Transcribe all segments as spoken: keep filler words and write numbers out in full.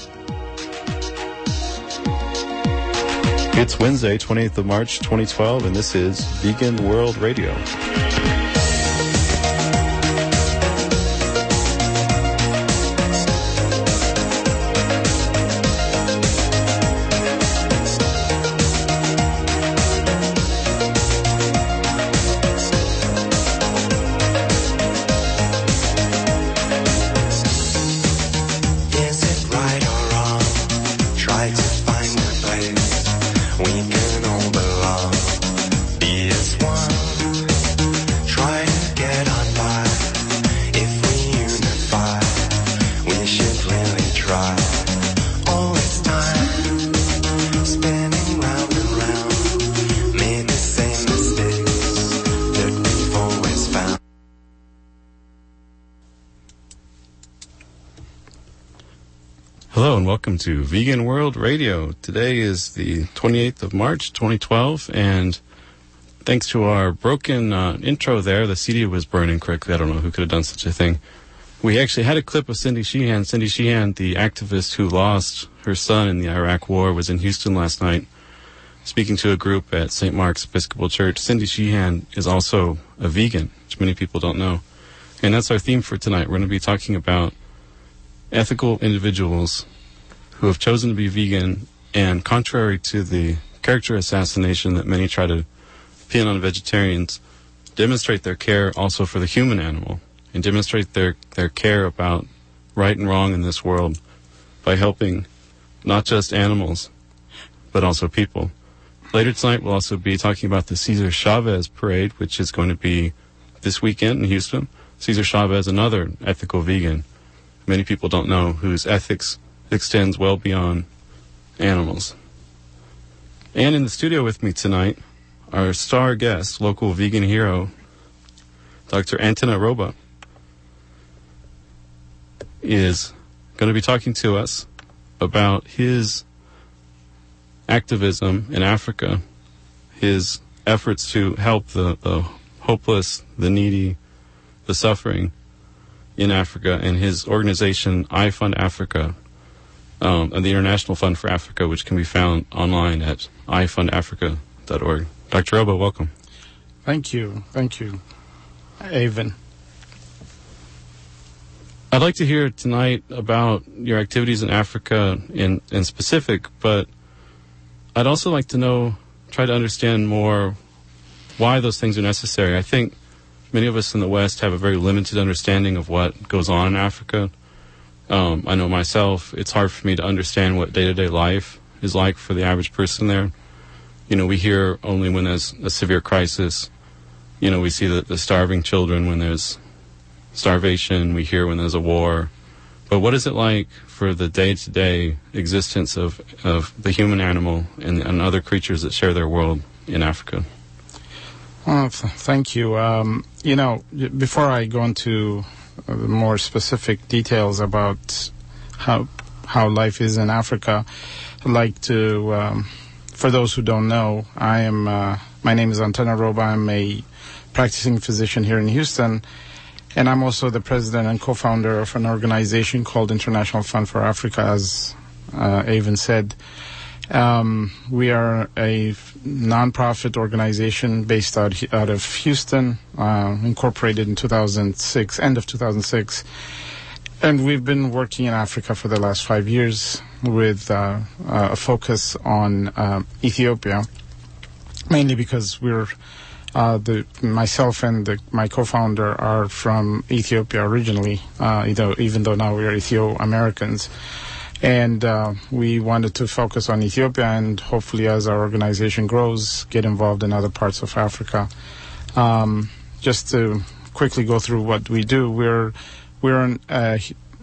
It's Wednesday, twenty-eighth of March, twenty twelve, and this is Vegan World Radio. Hello and welcome to Vegan World Radio. Today is the twenty-eighth of March, twenty twelve, and thanks to our broken uh, intro there, the C D was burning correctly. I don't know who could have done such a thing. We actually had a clip of Cindy Sheehan. Cindy Sheehan, the activist who lost her son in the Iraq War, was in Houston last night speaking to a group at Saint Mark's Episcopal Church. Cindy Sheehan is also a vegan, which many people don't know. And that's our theme for tonight. We're going to be talking about ethical individuals who have chosen to be vegan, and contrary to the character assassination that many try to pin on vegetarians, demonstrate their care also for the human animal and demonstrate their, their care about right and wrong in this world by helping not just animals, but also people. Later tonight, we'll also be talking about the Cesar Chavez parade, which is going to be this weekend in Houston. Cesar Chavez, another ethical vegan, many people don't know, whose ethics extends well beyond animals. And in the studio with me tonight, our star guest, local vegan hero, Doctor Anton Arroba, is going to be talking to us about his activism in Africa, his efforts to help the, the hopeless, the needy, the suffering in Africa, and his organization, I Fund Africa, um, and the International Fund for Africa, which can be found online at i fund africa dot org. Doctor Arroba, welcome. Thank you. Thank you, Avon. I'd like to hear tonight about your activities in Africa in, in specific, but I'd also like to know, try to understand more why those things are necessary. I think many of us in the West have a very limited understanding of what goes on in Africa. Um, I know myself, it's hard for me to understand what day-to-day life is like for the average person there. You know, we hear only when there's a severe crisis. You know, we see the, the starving children when there's starvation. We hear when there's a war. But what is it like for the day-to-day existence of, of the human animal and, and other creatures that share their world in Africa? Well, th- thank you. Um, you know, before I go into uh, more specific details about how how life is in Africa, I'd like to, um, for those who don't know, I am. Uh, my name is Anton Arroba. I'm a practicing physician here in Houston, and I'm also the president and co-founder of an organization called International Fund for Africa, as uh, Avon said. Um, we are a nonprofit organization based out out of Houston, uh, incorporated in two thousand six, end of two thousand six, and we've been working in Africa for the last five years with uh, uh, a focus on uh, Ethiopia, mainly because we're uh, the myself and the, my co-founder are from Ethiopia originally, uh, you know, even though now we are Ethio-Americans. And uh, we wanted to focus on Ethiopia and hopefully as our organization grows, get involved in other parts of Africa. Um, just to quickly go through what we do, we're, we're an, uh,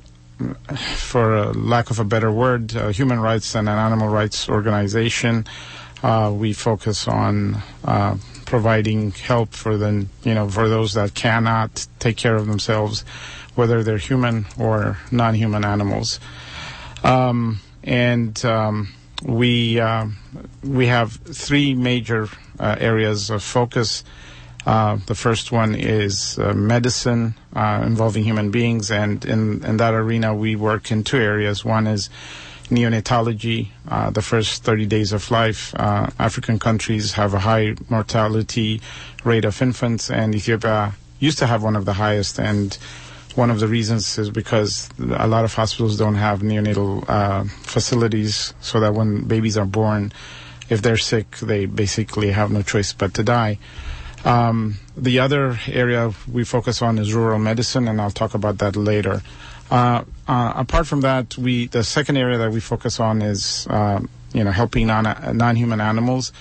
for a lack of a better word, a human rights and an animal rights organization. Uh, we focus on uh, providing help for the, you know, for those that cannot take care of themselves, whether they're human or non-human animals. Um, and um, we uh, we have three major uh, areas of focus. Uh, the first one is uh, medicine uh, involving human beings, and in, in that arena we work in two areas. One is neonatology, uh, the first thirty days of life. Uh, African countries have a high mortality rate of infants, and Ethiopia used to have one of the highest, and one of the reasons is because a lot of hospitals don't have neonatal uh, facilities, so that when babies are born, if they're sick, they basically have no choice but to die. Um, the other area we focus on is rural medicine, and I'll talk about that later. Uh, uh, apart from that, we the second area that we focus on is uh, you know helping non non-human animals,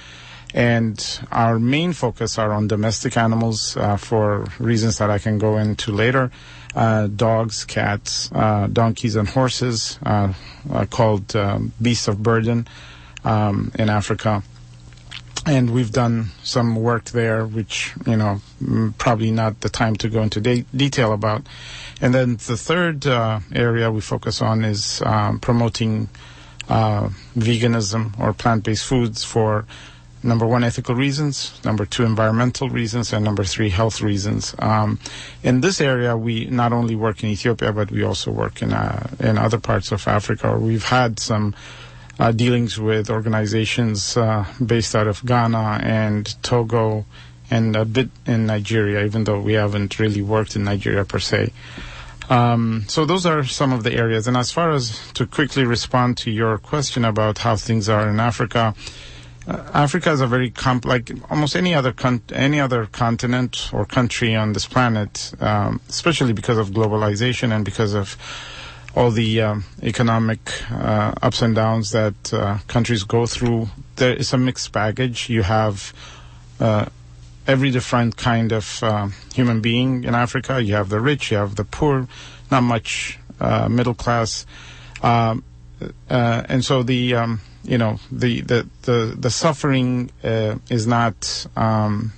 and our main focus are on domestic animals uh, for reasons that I can go into later. Uh, dogs, cats, uh, donkeys, and horses, uh, uh, called um, beasts of burden um, in Africa. And we've done some work there, which, you know, m- probably not the time to go into de- detail about. And then the third uh, area we focus on is um, promoting uh, veganism or plant-based foods for, number one, ethical reasons, number two, environmental reasons, and number three, health reasons. Um, in this area, we not only work in Ethiopia, but we also work in uh, in other parts of Africa. We've had some uh, dealings with organizations uh, based out of Ghana and Togo and a bit in Nigeria, even though we haven't really worked in Nigeria per se. Um, so those are some of the areas. And as far as to quickly respond to your question about how things are in Africa, Uh, Africa is a very comp- like almost any other con- any other continent or country on this planet, um, especially because of globalization and because of all the um, economic uh, ups and downs that uh, countries go through. There is a mixed baggage. You have uh, every different kind of uh, human being in Africa. You have the rich, you have the poor, not much uh, middle class, um, uh, and so the um, you know, the, the, the, the suffering uh, is not um,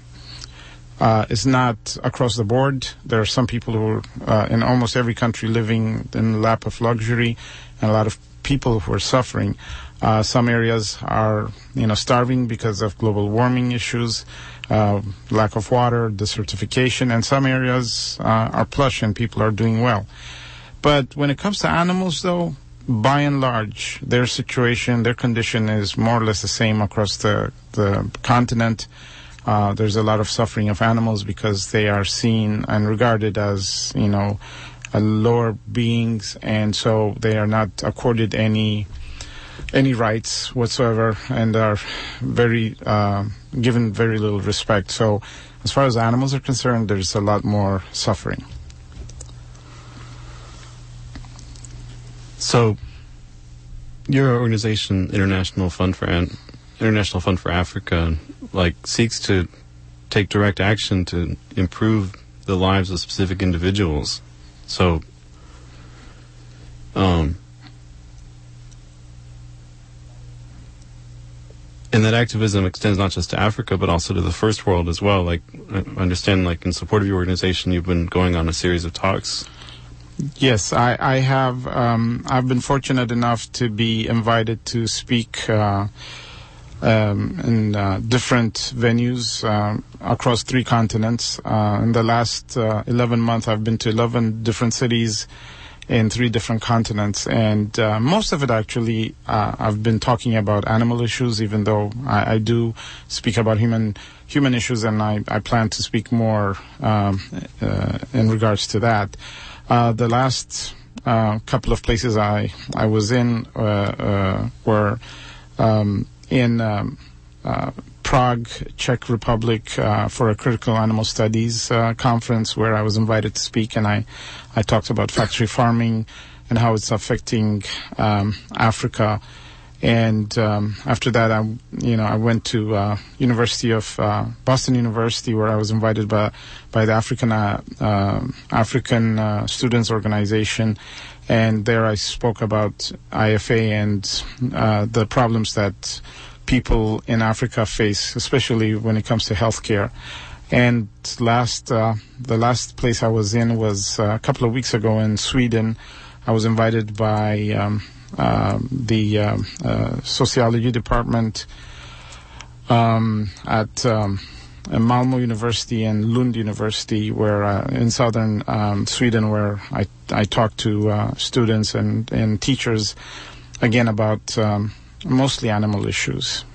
uh, is not across the board. There are some people who are uh, in almost every country living in the lap of luxury, and a lot of people who are suffering. Uh, some areas are, you know, starving because of global warming issues, uh, lack of water, desertification, and some areas uh, are plush and people are doing well. But when it comes to animals, though, by and large, their situation, their condition is more or less the same across the, the continent. Uh, there's a lot of suffering of animals because they are seen and regarded as, you know, uh, lower beings, and so they are not accorded any any rights whatsoever, and are very uh, given very little respect. So, as far as animals are concerned, there's a lot more suffering. So, your organization, International Fund for An- International Fund for Africa, like seeks to take direct action to improve the lives of specific individuals. So, um, and that activism extends not just to Africa, but also to the first world as well. Like, I understand, like in support of your organization, you've been going on a series of talks. Yes, I, I have. Um, I've been fortunate enough to be invited to speak uh, um, in uh, different venues uh, across three continents. Uh, in the last uh, eleven months, I've been to eleven different cities in three different continents, and uh, most of it actually uh, I've been talking about animal issues, even though I, I do speak about human human issues, and I, I plan to speak more um, uh, in regards to that. Uh, the last uh, couple of places I I was in uh, uh, were um, in um, uh, Prague, Czech Republic, uh, for a critical animal studies uh, conference where I was invited to speak, and I, I talked about factory farming and how it's affecting um, Africa. And um, after that, I, you know, I went to uh, University of uh, Boston University, where I was invited by by the African uh, uh, African uh, Students Organization, and there I spoke about I F A and uh, the problems that people in Africa face, especially when it comes to healthcare. And last, uh, the last place I was in was uh, a couple of weeks ago in Sweden. I was invited by Um, Uh, the uh, uh, sociology department um, at um, Malmö University and Lund University, where uh, in southern um, Sweden, where I I talk to uh, students and and teachers again, about um, mostly animal issues.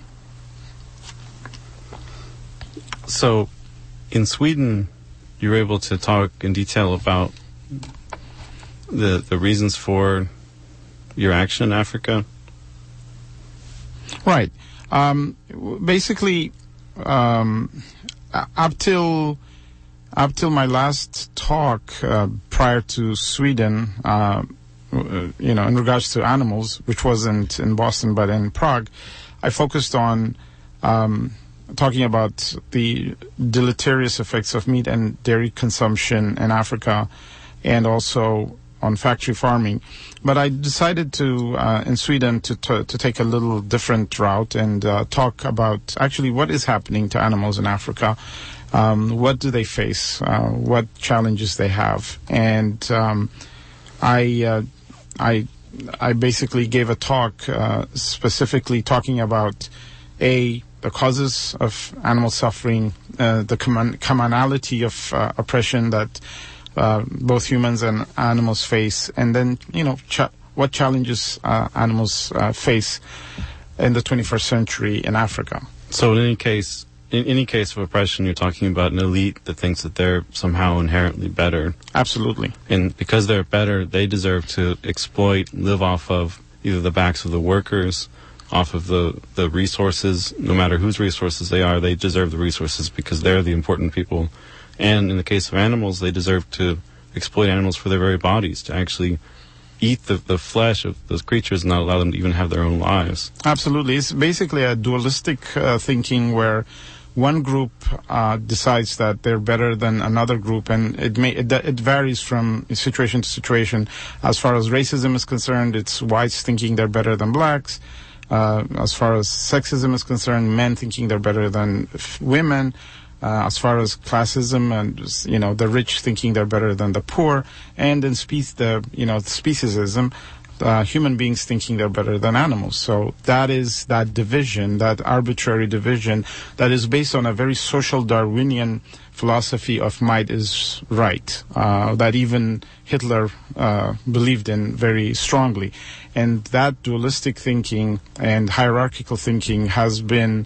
So, in Sweden, you were able to talk in detail about the the reasons for your action in Africa? Right. Um, basically, um, up till up till my last talk uh, prior to Sweden, uh, you know, in regards to animals, which wasn't in Boston but in Prague, I focused on um, talking about the deleterious effects of meat and dairy consumption in Africa, and also on factory farming. But I decided to, uh, in Sweden, to, to to take a little different route and uh, talk about actually what is happening to animals in Africa. Um, what do they face? Uh, what challenges they have? And um, I, uh, I, I basically gave a talk uh, specifically talking about a the causes of animal suffering, uh, the common, commonality of uh, oppression that Uh, both humans and animals face, and then, you know, cha- what challenges uh, animals uh, face in the twenty-first century in Africa. So in any case, in any case of oppression, you're talking about an elite that thinks that they're somehow inherently better. Absolutely. And because they're better, they deserve to exploit, live off of either the backs of the workers, off of the, the resources, no matter whose resources they are, they deserve the resources because they're the important people. And in the case of animals, they deserve to exploit animals for their very bodies, to actually eat the, the flesh of those creatures and not allow them to even have their own lives. Absolutely. It's basically a dualistic uh, thinking where one group uh, decides that they're better than another group, and it, may, it, it varies from situation to situation. As far as racism is concerned, it's whites thinking they're better than blacks. Uh, as far as sexism is concerned, men thinking they're better than f- women. Uh, as far as classism and, you know, the rich thinking they're better than the poor, and in spe- the, you know, speciesism, uh, human beings thinking they're better than animals. So that is that division, that arbitrary division that is based on a very social Darwinian philosophy of might is right, uh, that even Hitler uh, believed in very strongly. And that dualistic thinking and hierarchical thinking has been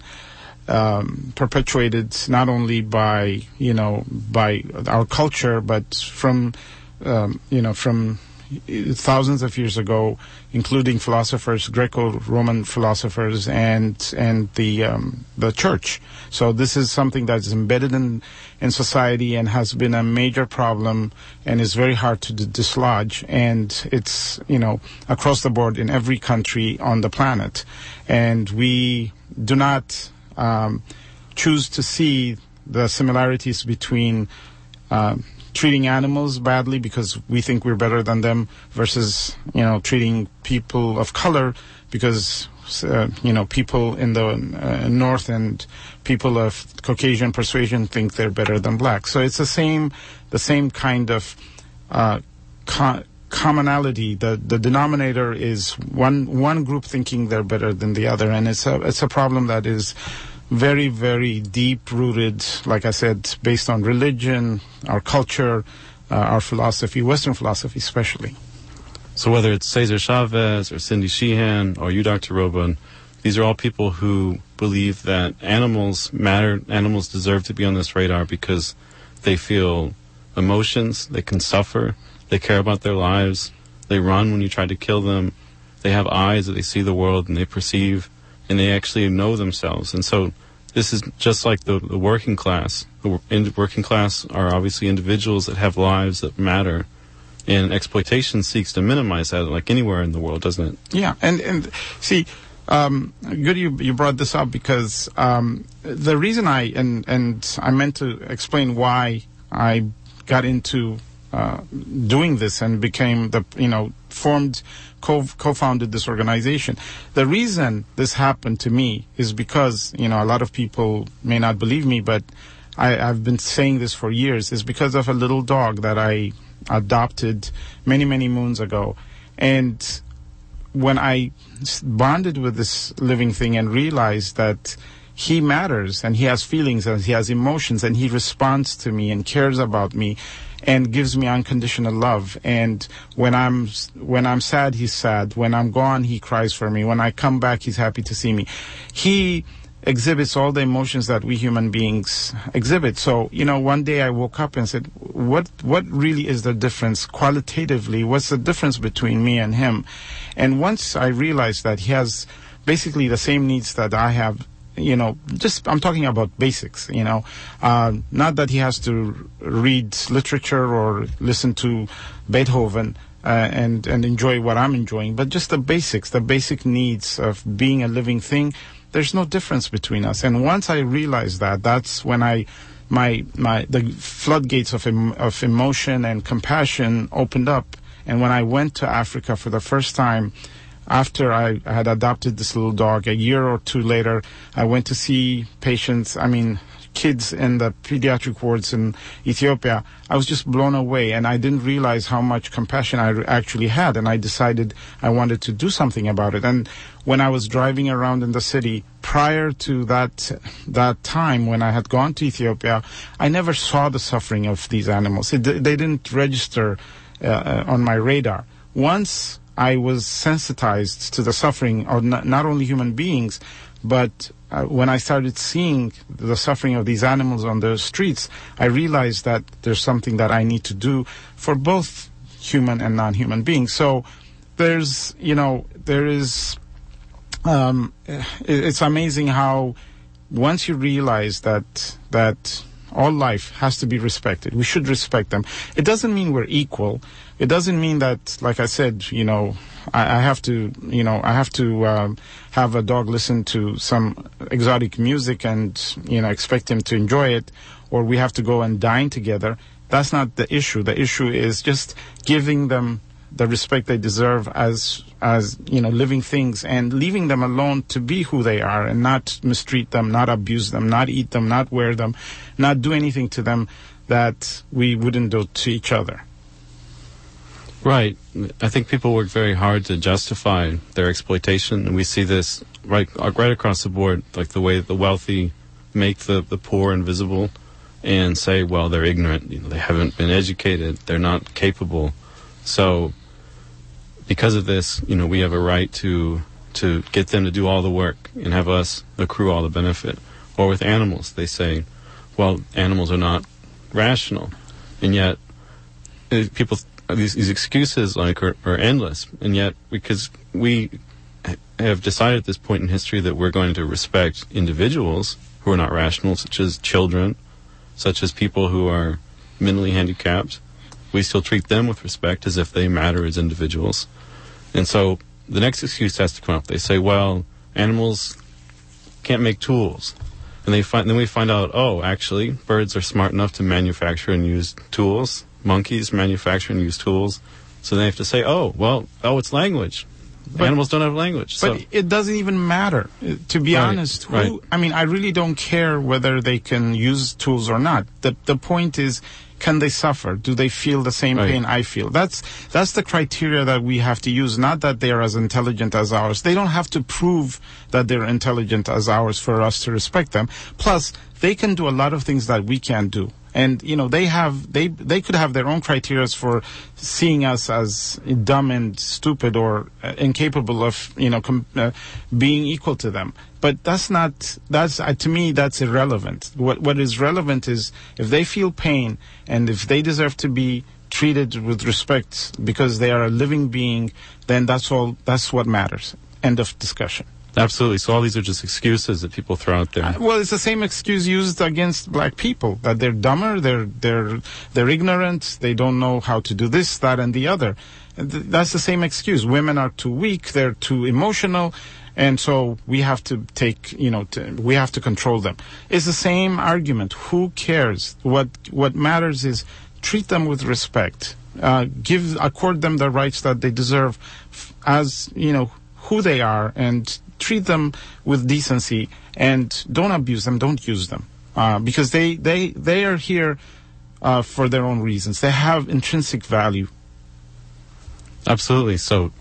Um, perpetuated not only by, you know, by our culture, but from, um, you know, from thousands of years ago, including philosophers, Greco-Roman philosophers, and and the um, the church. So this is something that's embedded in in society and has been a major problem and is very hard to d- dislodge. And it's, you know, across the board in every country on the planet, and we do not Um, choose to see the similarities between uh, treating animals badly because we think we're better than them versus, you know, treating people of color because, uh, you know, people in the uh, north and people of Caucasian persuasion think they're better than black. So it's the same, the same kind of uh, con- commonality. The the denominator is one one group thinking they're better than the other, and it's a it's a problem that is very, very deep rooted, like I said, based on religion, our culture, uh, our philosophy, Western philosophy especially. So whether it's Cesar Chavez or Cindy Sheehan or you, Doctor Robin, these are all people who believe that animals matter, animals deserve to be on this radar because they feel emotions, they can suffer, they care about their lives, they run when you try to kill them, they have eyes that they see the world and they perceive, and they actually know themselves. And so this is just like the, the working class. The in, working class are obviously individuals that have lives that matter, and exploitation seeks to minimize that like anywhere in the world, doesn't it? Yeah, and, and see, um, good you, you brought this up because um, the reason I, and, and I meant to explain why I got into uh, doing this and became the, you know, formed, co- co-founded this organization. The reason this happened to me is because, you know, a lot of people may not believe me, but I, I've been saying this for years, is because of a little dog that I adopted many, many moons ago. And when I bonded with this living thing and realized that he matters and he has feelings and he has emotions and he responds to me and cares about me, and gives me unconditional love. And when I'm when I'm sad, he's sad. When I'm gone, he cries for me. When I come back, he's happy to see me. He exhibits all the emotions that we human beings exhibit. So, you know, one day I woke up and said, what what really is the difference qualitatively? What's the difference between me and him? And once I realized that he has basically the same needs that I have, you know, just, I'm talking about basics, you know, uh, not that he has to read literature or listen to Beethoven uh, and, and enjoy what I'm enjoying, but just the basics, the basic needs of being a living thing. There's no difference between us. And once I realized that, that's when I, my, my, the floodgates of, em, of emotion and compassion opened up. And when I went to Africa for the first time, after I had adopted this little dog, a year or two later, I went to see patients, I mean, kids in the pediatric wards in Ethiopia. I was just blown away, and I didn't realize how much compassion I actually had, and I decided I wanted to do something about it. And when I was driving around in the city, prior to that that time when I had gone to Ethiopia, I never saw the suffering of these animals. It, they didn't register uh, on my radar. Once I was sensitized to the suffering of not, not only human beings, but uh, when I started seeing the suffering of these animals on the streets, I realized that there's something that I need to do for both human and non-human beings. So there's, you know, there is, um, it, it's amazing how once you realize that, that all life has to be respected, we should respect them. It doesn't mean we're equal. It doesn't mean that, like I said, you know, I, I have to, you know, I have to um, have a dog listen to some exotic music and, you know, expect him to enjoy it, or we have to go and dine together. That's not the issue. The issue is just giving them the respect they deserve as, as, you know, living things, and leaving them alone to be who they are, and not mistreat them, not abuse them, not eat them, not wear them, not do anything to them that we wouldn't do to each other. Right. I think people work very hard to justify their exploitation, and we see this right right across the board, like the way the wealthy make the, the poor invisible and say, well, they're ignorant, you know, they haven't been educated, they're not capable. So because of this, you know, we have a right to to get them to do all the work and have us accrue all the benefit. Or with animals, they say, well, animals are not rational, and yet uh, people These, these excuses like are, are endless, and yet because we have decided at this point in history that we're going to respect individuals who are not rational, such as children, such as people who are mentally handicapped, we still treat them with respect as if they matter as individuals. And so the next excuse has to come up. They say, well, animals can't make tools. And they find, then we find out, oh, actually, birds are smart enough to manufacture and use tools. Monkeys manufacture and use tools. So they have to say, oh, well, oh, it's language. But, animals don't have language. But so. It doesn't even matter. To be right, honest, who, right. I mean, I really don't care whether they can use tools or not. The the point is, can they suffer? Do they feel the same right. pain I feel? That's that's the criteria that we have to use, not that they are as intelligent as ours. They don't have to prove that they're intelligent as ours for us to respect them. Plus, they can do a lot of things that we can't do. And, you know, they have, they, they could have their own criteria for seeing us as dumb and stupid or uh, incapable of, you know, com- uh, being equal to them. But that's not, that's, uh, to me, that's irrelevant. What, what is relevant is if they feel pain and if they deserve to be treated with respect because they are a living being, then that's all, that's what matters. End of discussion. Absolutely. So all these are just excuses that people throw out there. Uh, well, it's the same excuse used against black people, that they're dumber, they're they're they're ignorant, they don't know how to do this, that, and the other. And th- that's the same excuse. Women are too weak, they're too emotional, and so we have to take, you know, to, we have to control them. It's the same argument. Who cares? What what matters is treat them with respect, uh, give accord them the rights that they deserve, f- as you know who they are, and treat them with decency, and don't abuse them, don't use them, uh, because they, they, they are here uh, for their own reasons. They have intrinsic value. Absolutely. So,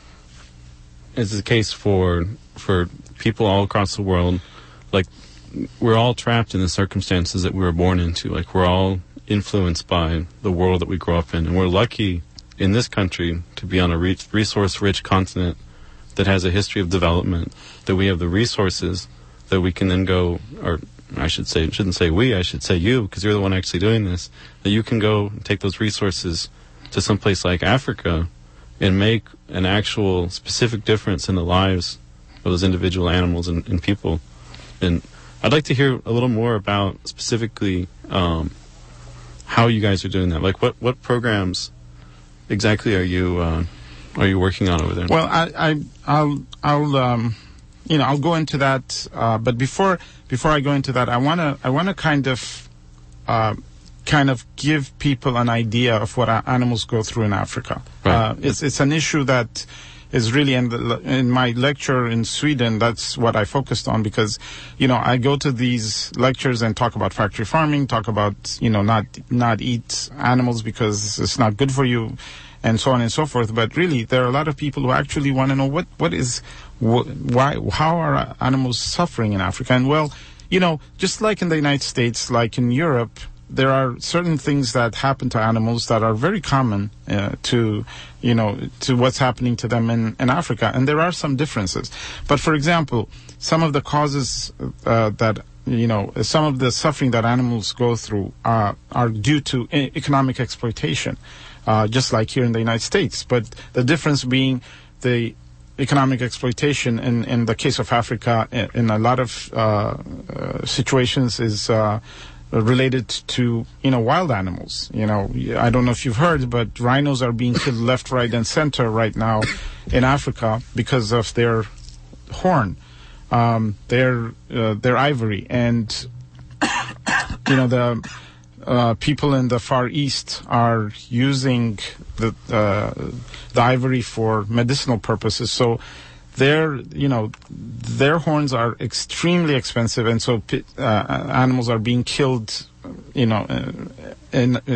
it's the case for for people all across the world. Like, we're all trapped in the circumstances that we were born into. Like, we're all influenced by the world that we grow up in. And we're lucky in this country to be on a re- resource-rich continent that has a history of development, that we have the resources that we can then go, or I should say, shouldn't say we, I should say you, because you're the one actually doing this, that you can go and take those resources to some place like Africa and make an actual specific difference in the lives of those individual animals and, and people. And I'd like to hear a little more about specifically um, how you guys are doing that. Like, what, what programs exactly are you uh, are you working on over there? Well, I, I I'll I'll um, you know I'll go into that, uh, but before before I go into that, I wanna I wanna kind of uh, kind of give people an idea of what our animals go through in Africa. Right. Uh, it's it's an issue that is really in, the, in my lecture in Sweden. That's what I focused on, because, you know, I go to these lectures and talk about factory farming, talk about, you know, not not eat animals because it's not good for you, and so on and so forth. But really, there are a lot of people who actually want to know what what is wh- why how are animals suffering in Africa. And well, you know, just like in the United States, like in Europe, there are certain things that happen to animals that are very common uh, to, you know, to what's happening to them in, in Africa. And there are some differences. But for example, some of the causes uh, that, you know, some of the suffering that animals go through uh, are due to e- economic exploitation, uh, just like here in the United States. But the difference being the economic exploitation in, in the case of Africa in, in a lot of uh, uh, situations is uh, related to, you know, wild animals. You know, I don't know if you've heard, but rhinos are being killed left, right, and center right now in Africa because of their horn, um, their uh, their ivory, and you know the uh, people in the Far East are using the uh, the ivory for medicinal purposes. So their, you know, their horns are extremely expensive, and so uh, animals are being killed, you know, in, in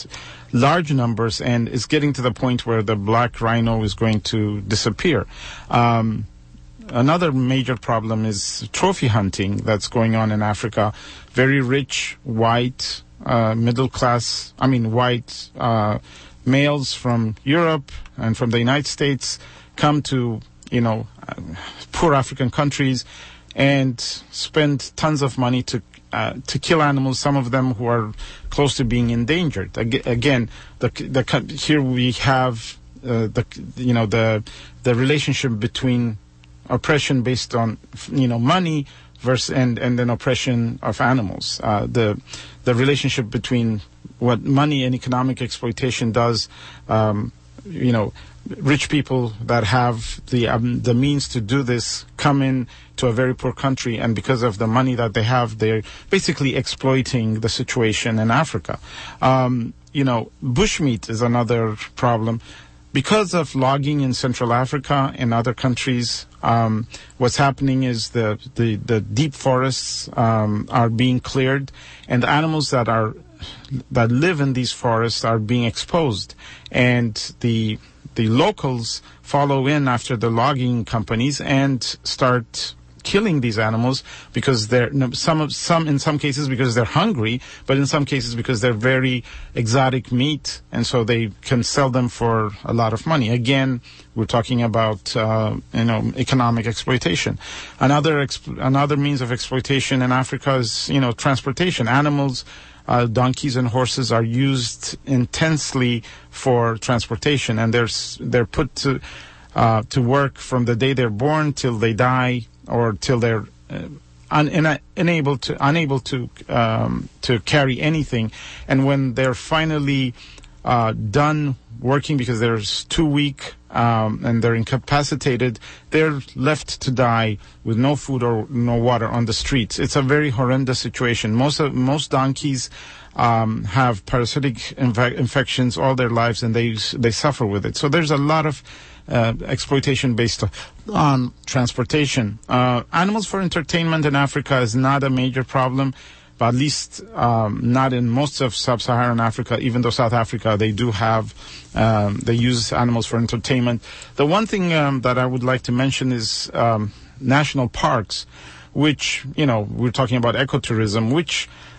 large numbers, and it's getting to the point where the black rhino is going to disappear. Um, another major problem is trophy hunting that's going on in Africa. Very rich, white, uh, middle class, I mean white uh, males from Europe and from the United States come to, you know, uh, poor African countries and spend tons of money to uh, to kill animals, some of them who are close to being endangered. Ag- again, the, the here we have uh, the you know the the relationship between oppression based on, you know, money versus and and then oppression of animals. Uh, the the relationship between what money and economic exploitation does, um, you know. Rich people that have the um, the means to do this come in to a very poor country, and because of the money that they have, they're basically exploiting the situation in Africa. Um, you know, bushmeat is another problem. Because of logging in Central Africa and other countries, um, what's happening is the, the, the deep forests um, are being cleared, and the animals that are that live in these forests are being exposed, and the the locals follow in after the logging companies and start killing these animals because they're some of some in some cases because they're hungry, but in some cases because they're very exotic meat, and so they can sell them for a lot of money. Again, we're talking about uh, you know economic exploitation. Another exp- another means of exploitation in Africa is you know transportation. Animals. Uh, donkeys and horses are used intensely for transportation, and they're they're put to uh, to work from the day they're born till they die, or till they're uh, un, in, unable to unable to um, to carry anything. And when they're finally uh, done working because they're too weak um, and they're incapacitated, they're left to die with no food or no water on the streets. It's a very horrendous situation. Most of, most donkeys um, have parasitic inf- infections all their lives, and they they suffer with it. So there's a lot of uh, exploitation based on transportation. Uh, animals for entertainment in Africa is not a major problem, but at least um, not in most of sub-Saharan Africa, even though South Africa, they do have, um, they use animals for entertainment. The one thing um, that I would like to mention is um, national parks, which, you know, we're talking about ecotourism, which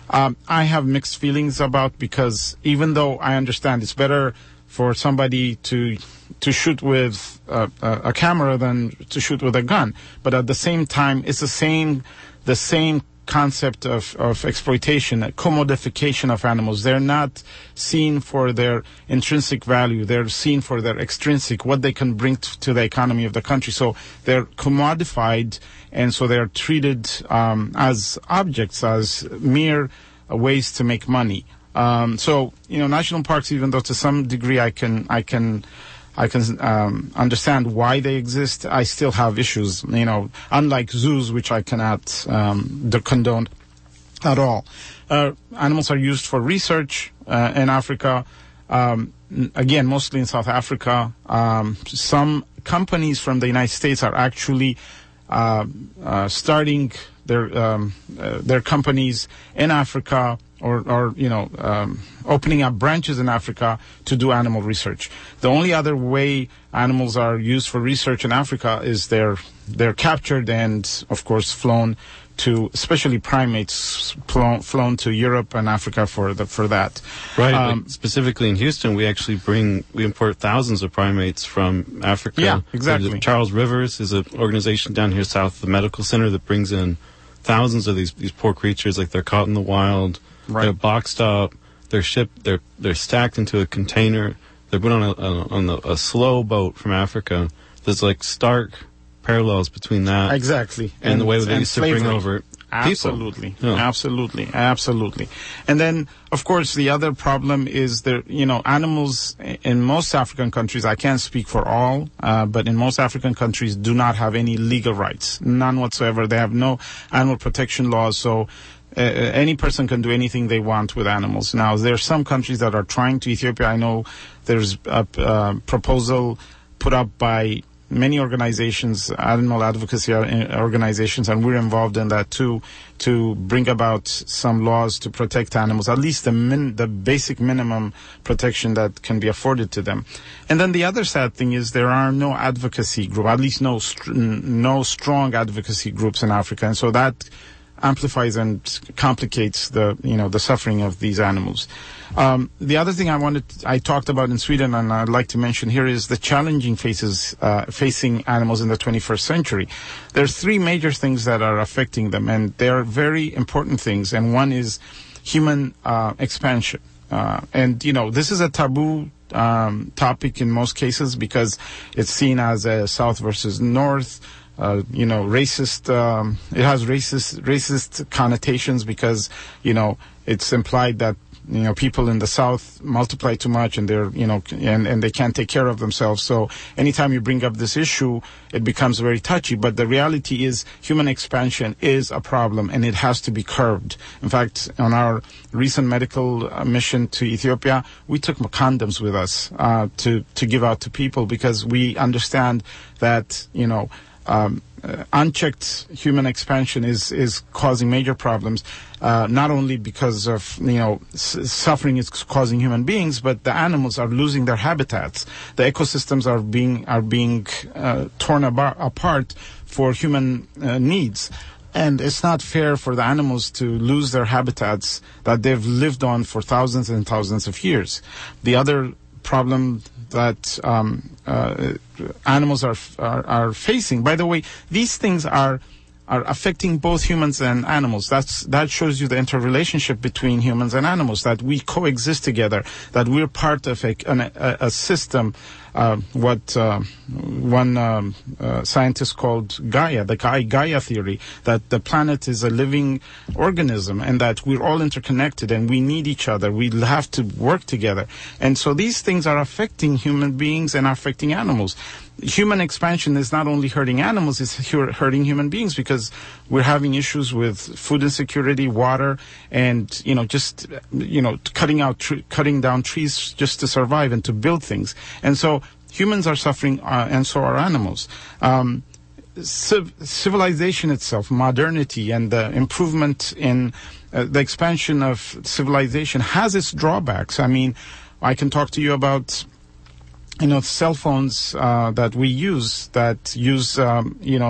Um, I have mixed feelings about, because even though I understand it's better for somebody to to shoot with uh, a camera than to shoot with a gun, but at the same time, it's the same the same concept of, of exploitation, a commodification of animals. They're not seen for their intrinsic value. They're seen for their extrinsic, what they can bring t- to the economy of the country. So they're commodified, and so they're treated um, as objects, as mere uh, ways to make money. Um, so, you know, national parks, even though to some degree I can, I can, I can um, understand why they exist, I still have issues, you know, unlike zoos, which I cannot um, condone at all. Uh, animals are used for research uh, in Africa, um, again, mostly in South Africa. Um, some companies from the United States are actually uh, uh, starting their um, uh, their companies in Africa, or, or you know, um, opening up branches in Africa to do animal research. The only other way animals are used for research in Africa is they're they're captured and, of course, flown to, especially primates, flown, flown to Europe and Africa for the for that. Right. Um, like specifically in Houston, we actually bring we import thousands of primates from Africa. Yeah, exactly. There's Charles Rivers is an organization down here south of the medical center that brings in thousands of these these poor creatures, like they're caught in the wild. Right. They're boxed up. They're shipped. They're they're stacked into a container. They're put on a, a on a, a slow boat from Africa. There's like stark parallels between that exactly and, and the way that they used slavery. to bring over Absolutely, people. Yeah. absolutely, absolutely. And then, of course, the other problem is that, you know, animals in most African countries, I can't speak for all, uh, but in most African countries do not have any legal rights, none whatsoever. They have no animal protection laws, so uh, any person can do anything they want with animals. Now, there are some countries that are trying to. Ethiopia, I know there's a uh, proposal put up by many organizations, animal advocacy organizations, and we're involved in that too, to bring about some laws to protect animals, at least the min, the basic minimum protection that can be afforded to them. And then the other sad thing is there are no advocacy group, at least no no strong advocacy groups in Africa, and so that amplifies and complicates the you know the suffering of these animals. Um, the other thing I wanted, I talked about in Sweden, and I'd like to mention here, is the challenging faces uh, facing animals in the twenty-first century. There's three major things that are affecting them, and they're very important things. And one is human uh, expansion. Uh, and you know, this is a taboo um, topic in most cases because it's seen as a South versus North. Uh, you know, racist, um, it has racist, racist connotations because, you know, it's implied that, you know, people in the South multiply too much and they're, you know, and, and they can't take care of themselves. So anytime you bring up this issue, it becomes very touchy. But the reality is human expansion is a problem and it has to be curbed. In fact, on our recent medical uh, mission to Ethiopia, we took condoms with us, uh, to, to give out to people because we understand that, you know, Um, uh, unchecked human expansion is, is causing major problems, uh, not only because of, you know, s- suffering is causing human beings, but the animals are losing their habitats. The ecosystems are being, are being uh, torn abar- apart for human uh, needs. And it's not fair for the animals to lose their habitats that they've lived on for thousands and thousands of years. The other problem that um, uh, animals are, are are facing. By the way, these things are are affecting both humans and animals. That's that shows you the interrelationship between humans and animals. That we coexist together. That we're part of a an, a, a system. Uh, what uh, one um, uh, scientist called Gaia, the Gaia, Gaia theory, that the planet is a living organism and that we're all interconnected and we need each other. We have to work together. And so these things are affecting human beings and affecting animals. Human expansion is not only hurting animals, it's hurting human beings because we're having issues with food insecurity, water, and, you know, just, you know, cutting out, tre- cutting down trees just to survive and to build things. And so humans are suffering, uh, and so are animals. Um, civ- civilization itself, modernity, and the improvement in uh, the expansion of civilization has its drawbacks. I mean, I can talk to you about, you know, cell phones uh, that we use that use, um, you know,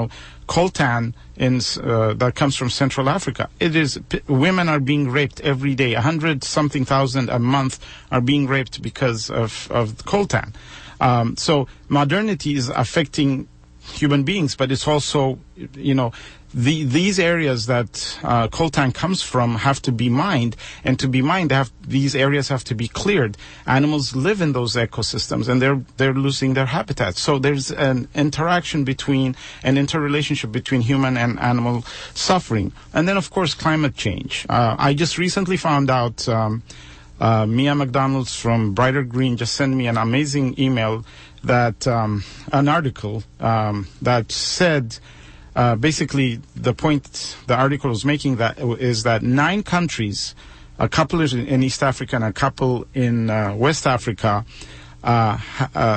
coltan in, uh, that comes from Central Africa. It is, p- women are being raped every day. A hundred something thousand a month are being raped because of, of coltan. Um, so modernity is affecting human beings, but it's also, you know, the, these areas that uh, coltan comes from have to be mined, and to be mined, they have, these areas have to be cleared. Animals live in those ecosystems, and they're they're losing their habitat. So there's an interaction between, an interrelationship between human and animal suffering. And then, of course, climate change. Uh, I just recently found out, um, uh, Mia McDonald's from Brighter Green just sent me an amazing email that, um, an article um, that said, Uh, basically, the point the article was making that is that nine countries, a couple in East Africa and a couple in uh, West Africa, uh, uh,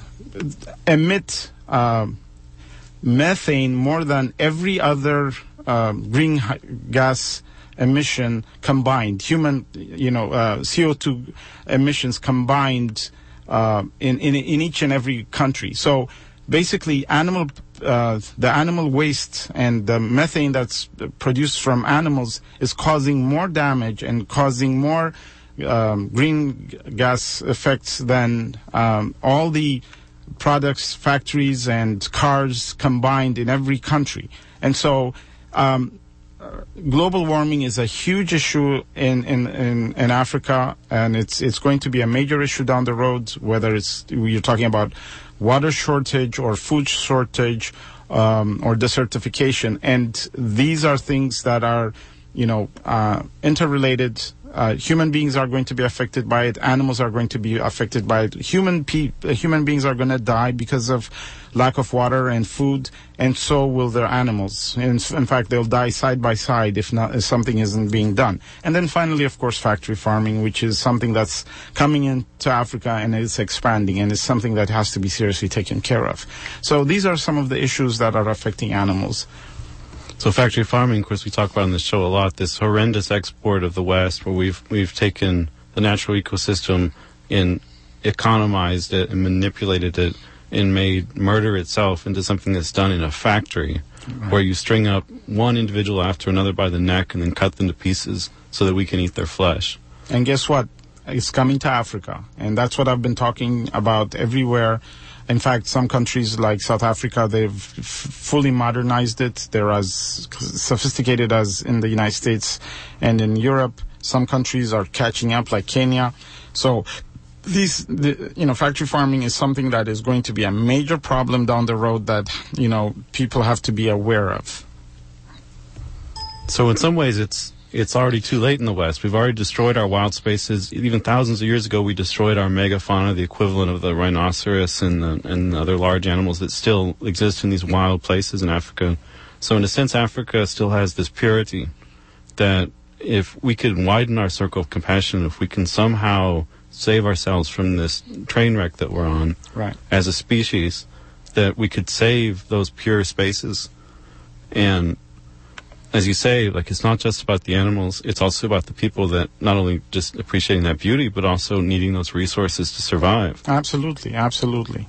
emit uh, methane more than every other uh, greenhouse gas emission combined. Human, you know, uh, C O two emissions combined uh, in, in in each and every country. So basically, animal. Uh, the animal waste and the methane that's produced from animals is causing more damage and causing more um, green gas effects than um, all the products, factories, and cars combined in every country. And so um, uh, global warming is a huge issue in, in, in, in Africa, and it's it's going to be a major issue down the road, whether it's you're talking about water shortage or food shortage um, or desertification. And these are things that are, you know, uh, interrelated. Uh, human beings are going to be affected by it. Animals are going to be affected by it. Human pe- human beings are going to die because of lack of water and food, and so will their animals. In, in fact, they'll die side by side if not if something isn't being done. And then finally, of course, factory farming, which is something that's coming into Africa and it's expanding, and it's something that has to be seriously taken care of. So these are some of the issues that are affecting animals. So factory farming, of course, we talk about on this show a lot, this horrendous export of the West, where we've we've taken the natural ecosystem and economized it and manipulated it and made murder itself into something that's done in a factory, right, where you string up one individual after another by the neck and then cut them to pieces so that we can eat their flesh. And guess what? It's coming to Africa. And that's what I've been talking about everywhere. In fact, some countries like South Africa, they've f- fully modernized it. They're as sophisticated as in the United States and in Europe. Some countries are catching up, like Kenya. So these, the, you know, factory farming is something that is going to be a major problem down the road that, you know, people have to be aware of. So in some ways, it's it's already too late in the West. We've already destroyed our wild spaces. Even thousands of years ago, we destroyed our megafauna, the equivalent of the rhinoceros and the, and other large animals that still exist in these wild places in Africa. So in a sense, Africa still has this purity that if we could widen our circle of compassion, if we can somehow save ourselves from this train wreck that we're on, right, as a species, that we could save those pure spaces. And as you say, like, it's not just about the animals, it's also about the people that not only just appreciating that beauty, but also needing those resources to survive. Absolutely, absolutely.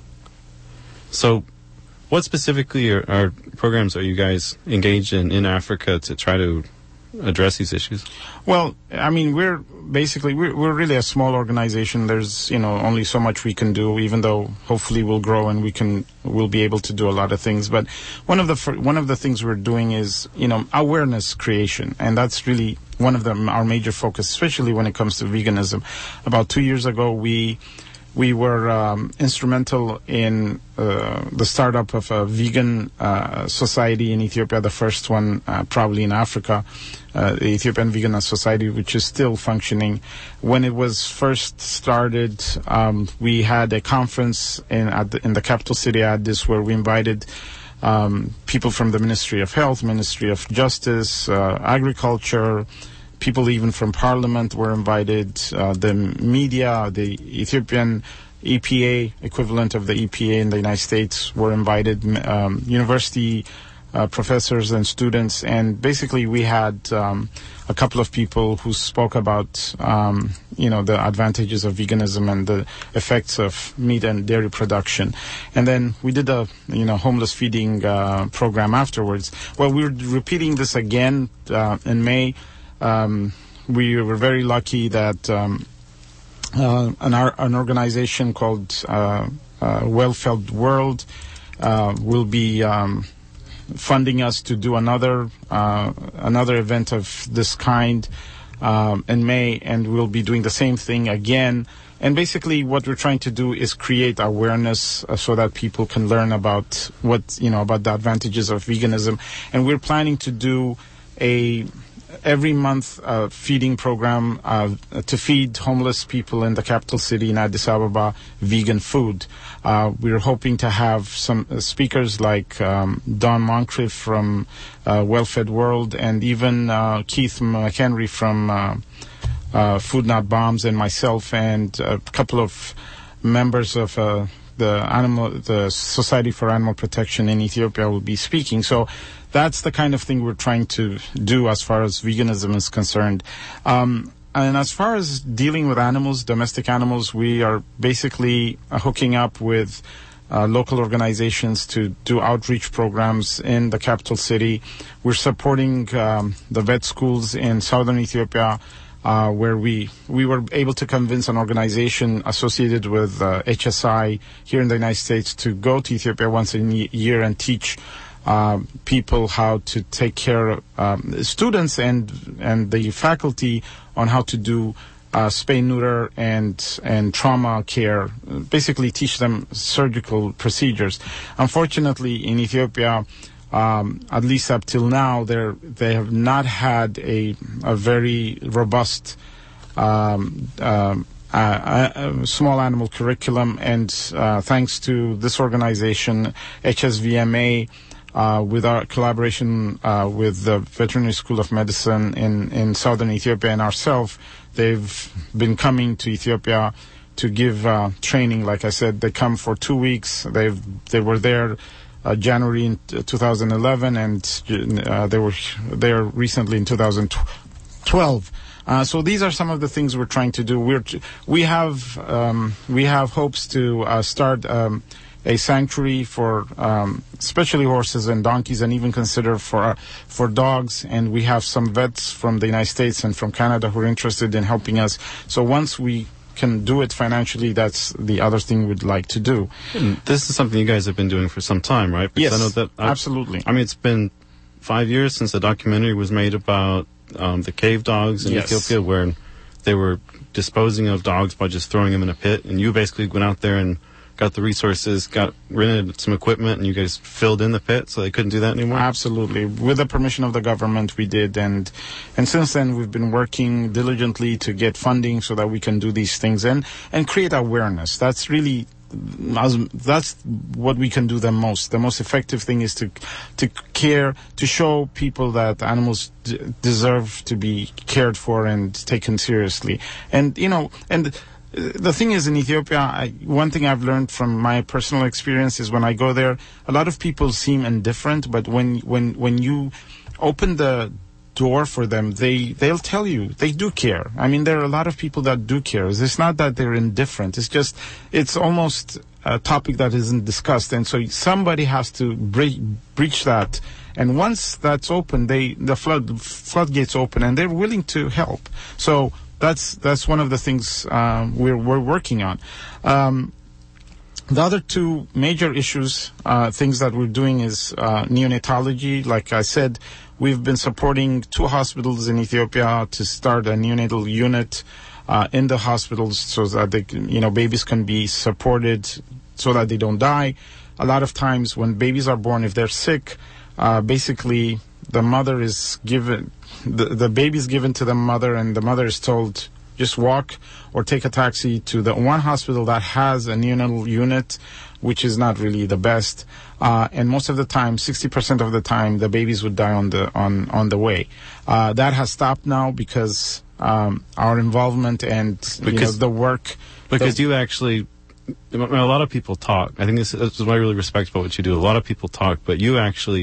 So what specifically are, are programs are you guys engaged in in Africa to try to address these issues? Well, I mean, we're basically, we're, we're really a small organization. There's, you know, only so much we can do, even though hopefully we'll grow and we can, we'll be able to do a lot of things. But one of the, one of the things we're doing is, you know, awareness creation. And that's really one of the, our major focus, especially when it comes to veganism. About two years ago, we, we were um, instrumental in uh, the startup of a vegan uh, society in Ethiopia, the first one uh, probably in Africa, uh, the Ethiopian Vegan Society, which is still functioning. When it was first started, um, we had a conference in, at the, in the capital city, Addis, where we invited um, people from the Ministry of Health, Ministry of Justice, uh, Agriculture, people even from Parliament were invited, uh, the media, the Ethiopian E P A, equivalent of the E P A in the United States, were invited, um, university uh, professors and students, and basically we had um, a couple of people who spoke about, um, you know, the advantages of veganism and the effects of meat and dairy production. And then we did a, you know, homeless feeding uh, program afterwards. Well, we're repeating this again uh, in May. Um, we were very lucky that um, uh, an, an organization called uh, uh, Well-Fed World uh, will be um, funding us to do another uh, another event of this kind um, in May, and we'll be doing the same thing again. And basically, what we're trying to do is create awareness uh, so that people can learn about what you know about the advantages of veganism. And we're planning to do a every month uh, feeding program uh, to feed homeless people in the capital city in Addis Ababa vegan food. Uh, we're hoping to have some uh, speakers like um, Don Moncrief from uh, Well-Fed World, and even uh, Keith McHenry from uh, uh, Food Not Bombs, and myself, and a couple of members of uh, the animal, the Society for Animal Protection in Ethiopia will be speaking. So that's the kind of thing we're trying to do as far as veganism is concerned. Um, and as far as dealing with animals, domestic animals, we are basically uh, hooking up with uh, local organizations to do outreach programs in the capital city. We're supporting um, the vet schools in southern Ethiopia, Uh, where we we were able to convince an organization associated with uh, H S I here in the United States to go to Ethiopia once a year and teach uh, people how to take care of um, students and and the faculty on how to do uh, spay, neuter, and and trauma care. Basically, teach them surgical procedures. Unfortunately, in Ethiopia, Um, at least up till now, they they have not had a a very robust um, um, uh, uh, small animal curriculum, and uh, thanks to this organization, H S V M A, uh, with our collaboration uh, with the Veterinary School of Medicine in in southern Ethiopia and ourselves, they've been coming to Ethiopia to give uh, training. Like I said, they come for two weeks. They've they were there Uh, January in two thousand eleven, and uh, they were there recently in two thousand twelve. Uh, so these are some of the things we're trying to do. We're t- we have um, we have hopes to uh, start um, a sanctuary for um, especially horses and donkeys, and even consider for uh, for dogs. And we have some vets from the United States and from Canada who are interested in helping us. So once we can do it financially, that's the other thing we'd like to do. And this is something you guys have been doing for some time, right? Because yes, I know that I've, absolutely. I mean, it's been five years since the documentary was made about um, the cave dogs in yes. Ethiopia, where they were disposing of dogs by just throwing them in a pit, and you basically went out there and got the resources, got rented some equipment, and you guys filled in the pit so they couldn't do that anymore? Absolutely. With the permission of the government, we did. And and since then, we've been working diligently to get funding so that we can do these things and, and create awareness. That's really, that's what we can do the most. The most effective thing is to to care, to show people that animals d- deserve to be cared for and taken seriously. And, you know, and the thing is, in Ethiopia, I, one thing I've learned from my personal experience is when I go there, a lot of people seem indifferent, but when when when you open the door for them, they they'll tell you they do care. I mean, there are a lot of people that do care. It's not that they're indifferent. It's just it's almost a topic that isn't discussed, and so somebody has to breach, breach that. And once that's open, they the flood floodgates open, and they're willing to help. So. That's that's one of the things uh, we're we're working on. Um, the other two major issues, uh, things that we're doing is uh, neonatology. Like I said, we've been supporting two hospitals in Ethiopia to start a neonatal unit uh, in the hospitals so that they can, you know, babies can be supported so that they don't die. A lot of times when babies are born, if they're sick, uh, basically the mother is given. The, the baby is given to the mother, and the mother is told, just walk or take a taxi to the one hospital that has a neonatal unit, which is not really the best. Uh, and most of the time, sixty percent of the time, the babies would die on the on, on the way. Uh, that has stopped now because um, our involvement and because, you know, the work. Because the, you actually, a lot of people talk. I think this, this is what I really respect about what you do. A lot of people talk, but you actually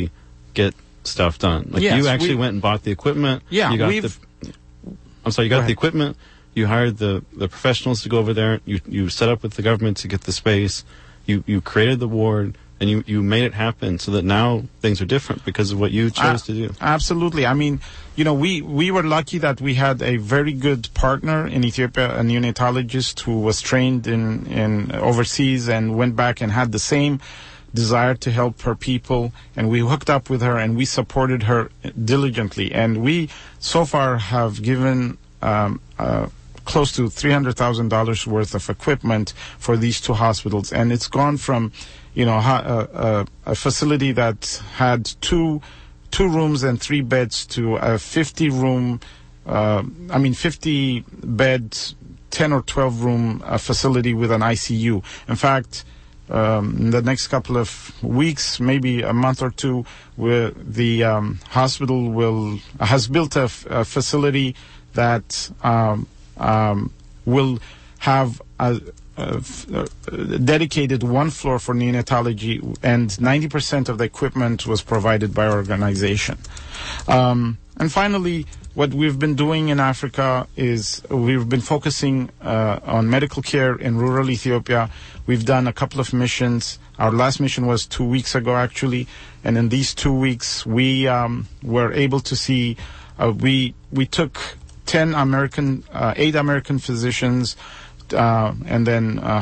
get stuff done. Like yes, you actually we, went and bought the equipment. Yeah, you got we've... The, I'm sorry, you got the equipment. You hired the, the professionals to go over there. You you set up with the government to get the space. You you created the ward, and you, you made it happen so that now things are different because of what you chose uh, to do. Absolutely. I mean, you know, we, we were lucky that we had a very good partner in Ethiopia, a neonatologist who was trained in, in overseas and went back and had the same desire to help her people, and we hooked up with her and we supported her diligently. And we so far have given um, uh, close to three hundred thousand dollars worth of equipment for these two hospitals, and it's gone from, you know, a, a, a facility that had two two rooms and three beds to a fifty room, uh, I mean fifty bed, ten or twelve room uh, facility with an I C U. In fact, um, in the next couple of weeks, maybe a month or two, where the um, hospital will has built a, f- a facility that um, um, will have a Uh, uh, dedicated one floor for neonatology, and ninety percent of the equipment was provided by our organization. Um, and finally, what we've been doing in Africa is we've been focusing uh, on medical care in rural Ethiopia. We've done a couple of missions. Our last mission was two weeks ago, actually, and in these two weeks, we um, were able to see, uh, we, we took ten American, uh, eight American physicians, Uh, and then uh,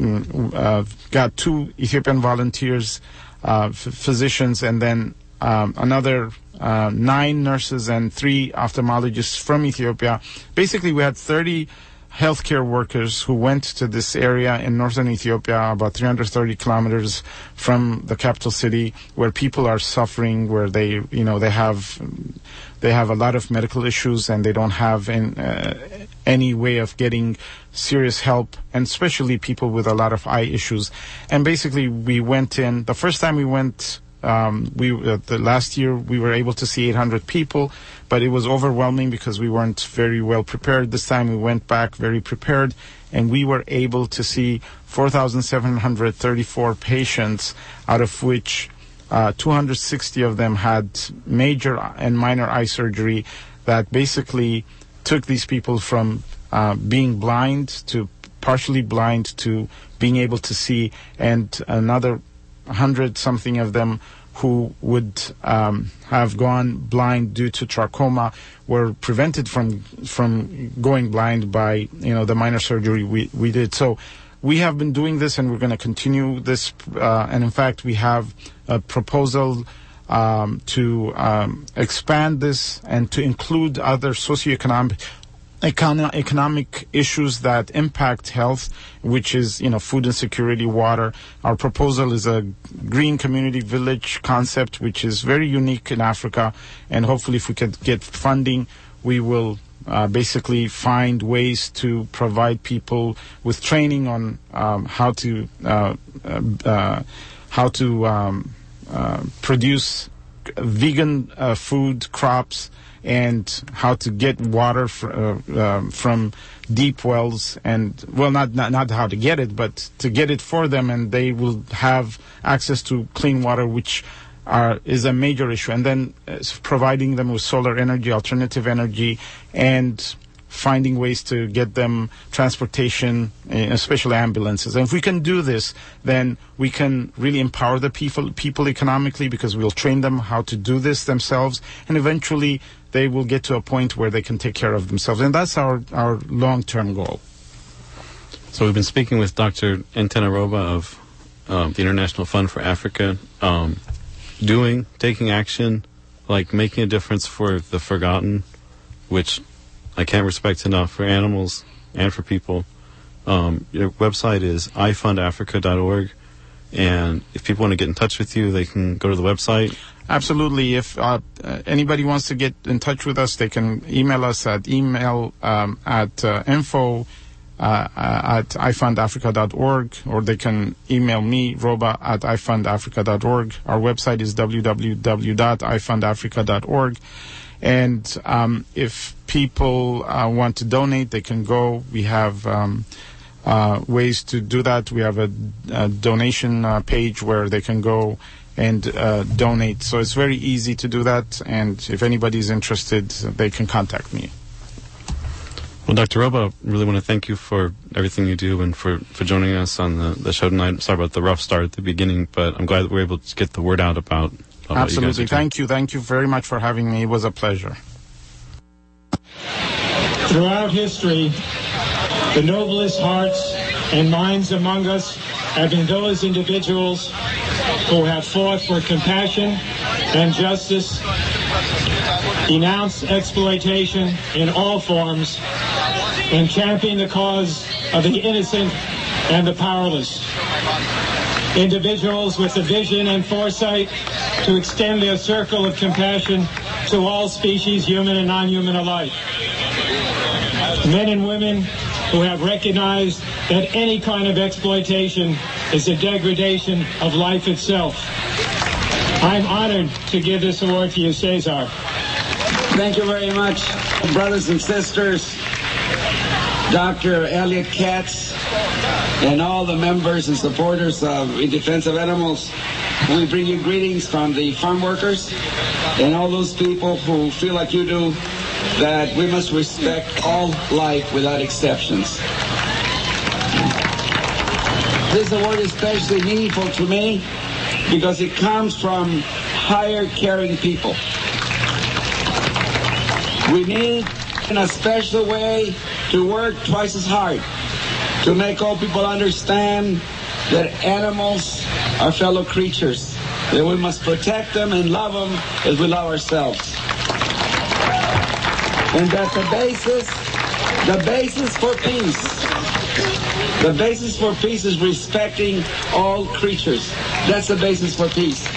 uh, got two Ethiopian volunteers, uh, f- physicians, and then um, another uh, nine nurses and three ophthalmologists from Ethiopia. Basically, we had thirty healthcare workers who went to this area in northern Ethiopia, about three hundred thirty kilometers from the capital city, where people are suffering, where they, you know, they have they have a lot of medical issues and they don't have an, uh, any way of getting serious help, and especially people with a lot of eye issues. And basically, we went in. The first time we went, um, we uh, the last year we were able to see eight hundred people, but it was overwhelming because we weren't very well prepared. This time we went back very prepared, and we were able to see four thousand seven hundred thirty-four patients, out of which uh, two hundred sixty of them had major and minor eye surgery that basically took these people from uh, being blind to partially blind to being able to see, and another hundred something of them who would um, have gone blind due to trachoma were prevented from from going blind by, you know, the minor surgery we, we did. So we have been doing this, and we're going to continue this. Uh, and in fact, we have a proposal um, to um, expand this and to include other socioeconomic Econ- economic issues that impact health, which is, you know, food insecurity, water. Our proposal is a green community village concept, which is very unique in Africa, and hopefully if we could get funding, we will uh, basically find ways to provide people with training on um, how to uh, uh, how to um, uh, produce vegan uh, food crops, and how to get water fr- uh, um, from deep wells, and, well, not, not not how to get it, but to get it for them, and they will have access to clean water, which are, is a major issue. And then uh, providing them with solar energy, alternative energy, and finding ways to get them transportation, especially ambulances. And if we can do this, then we can really empower the people, people economically, because we'll train them how to do this themselves, and eventually they will get to a point where they can take care of themselves. And that's our, our long-term goal. So we've been speaking with Doctor Ntena Roba of um, the International Fund for Africa, um, doing, taking action, like making a difference for the forgotten, which I can't respect enough, for animals and for people. Um, your website is i fund africa dot org, and if people want to get in touch with you, they can go to the website. Absolutely. If uh, uh, anybody wants to get in touch with us, they can email us at email um, at uh, info uh, at i fund africa dot org, or they can email me, Roba, at i fund africa dot org. Our website is w w w dot i fund africa dot org. And um, if people uh, want to donate, they can go. We have um, uh, ways to do that. We have a, a donation uh, page where they can go and uh, donate. So it's very easy to do that, and if anybody's interested, they can contact me. Well, Doctor Roba, really want to thank you for everything you do and for, for joining us on the, the show tonight. Sorry about the rough start at the beginning, but I'm glad that we're able to get the word out about, about Absolutely. what you guys are doing. Thank you. Thank you very much for having me. It was a pleasure. Throughout history, the noblest hearts and minds among us have been those individuals who have fought for compassion and justice, denounced exploitation in all forms, and championed the cause of the innocent and the powerless. Individuals with the vision and foresight to extend their circle of compassion to all species, human and non-human alike. Men and women who have recognized that any kind of exploitation is a degradation of life itself. I'm honored to give this award to you, Cesar. Thank you very much, brothers and sisters, Doctor Elliot Katz, and all the members and supporters of In Defense of Animals. We bring you greetings from the farm workers and all those people who feel like you do, that we must respect all life without exceptions. This award is especially meaningful to me because it comes from higher caring people. We need, in a special way, to work twice as hard to make all people understand that animals are fellow creatures, that we must protect them and love them as we love ourselves. And that the basis, the basis for peace, the basis for peace is respecting all creatures. That's the basis for peace.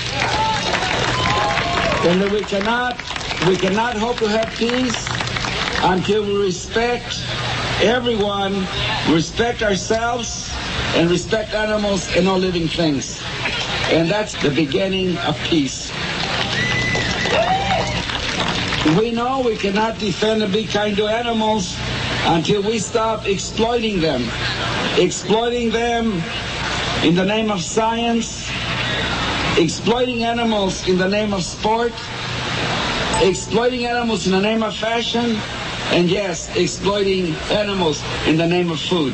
And that we cannot, we cannot hope to have peace until we respect everyone, respect ourselves, and respect animals and all living things. And that's the beginning of peace. We know we cannot defend and be kind to animals until we stop exploiting them. Exploiting them in the name of science, exploiting animals in the name of sport, exploiting animals in the name of fashion, and yes, exploiting animals in the name of food.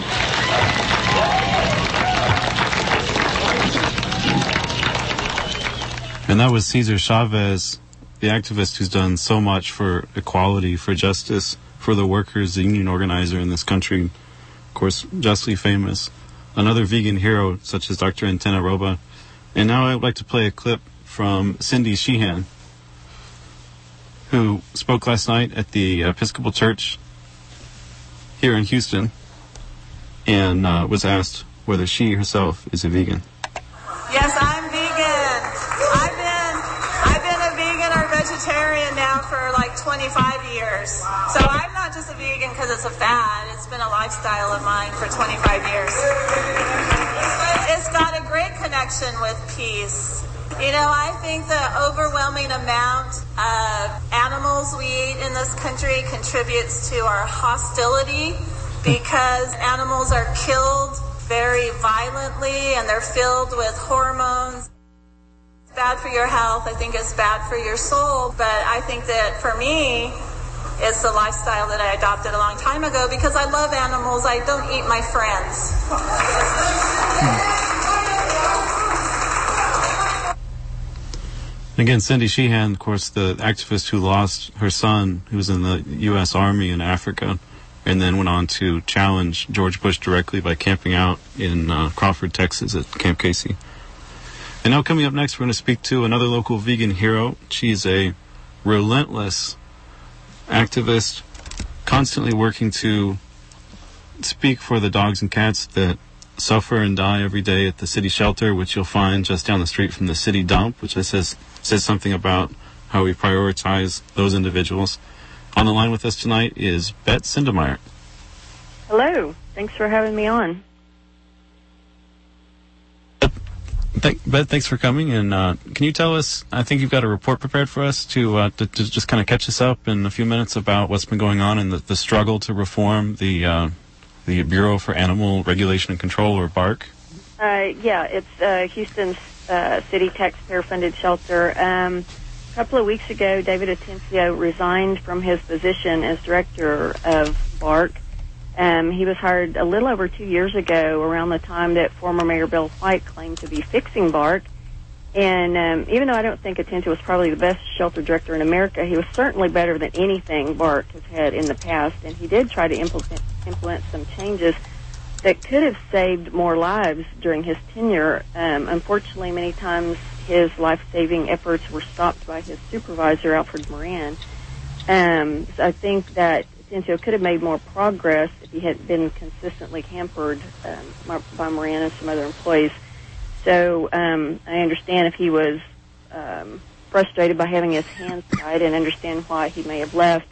And that was Cesar Chavez, the activist who's done so much for equality, for justice, for the workers, the union organizer in this country, of course, justly famous. Another vegan hero, such as Doctor Antenna Roba. And now I would like to play a clip from Cindy Sheehan, who spoke last night at the Episcopal Church here in Houston and uh, was asked whether she herself is a vegan. Yes, I'm vegan. I've been I've been a vegan or vegetarian now for like twenty-five years. So I'm not just a vegan because it's a fad. It's been a lifestyle of mine for twenty-five years. It's got a great connection with peace. You know, I think the overwhelming amount of animals we eat in this country contributes to our hostility because animals are killed very violently and they're filled with hormones. It's bad for your health. I think it's bad for your soul. But I think that for me, it's the lifestyle that I adopted a long time ago because I love animals. I don't eat my friends. Again, Cindy Sheehan, of course, the activist who lost her son, who was in the U S Army in Africa, and then went on to challenge George Bush directly by camping out in uh, Crawford, Texas at Camp Casey. And now coming up next, we're going to speak to another local vegan hero. She's a relentless activist, constantly working to speak for the dogs and cats that suffer and die every day at the city shelter, which you'll find just down the street from the city dump, which says says something about how we prioritize those individuals. On the line with us tonight is Bette Sindemeyer. Hello. Thanks for having me on. Thank, Bette, thanks for coming. And uh, can you tell us, I think you've got a report prepared for us to, uh, to, to just kind of catch us up in a few minutes about what's been going on in the, the struggle to reform the uh, the Bureau for Animal Regulation and Control, or BARC? Uh, yeah, it's uh, Houston's uh, city taxpayer-funded shelter. Um, a couple of weeks ago, David Atencio resigned from his position as director of BARC. Um, he was hired a little over two years ago, around the time that former Mayor Bill White claimed to be fixing BARC. And um, even though I don't think Atencio was probably the best shelter director in America, he was certainly better than anything BARC has had in the past. And he did try to implement, implement some changes that could have saved more lives during his tenure. Um, unfortunately, many times his life-saving efforts were stopped by his supervisor, Alfred Moran. Um, so I think that Atencio could have made more progress if he had been consistently hampered um, by Moran and some other employees. So um, I understand if he was um, frustrated by having his hands tied, and understand why he may have left.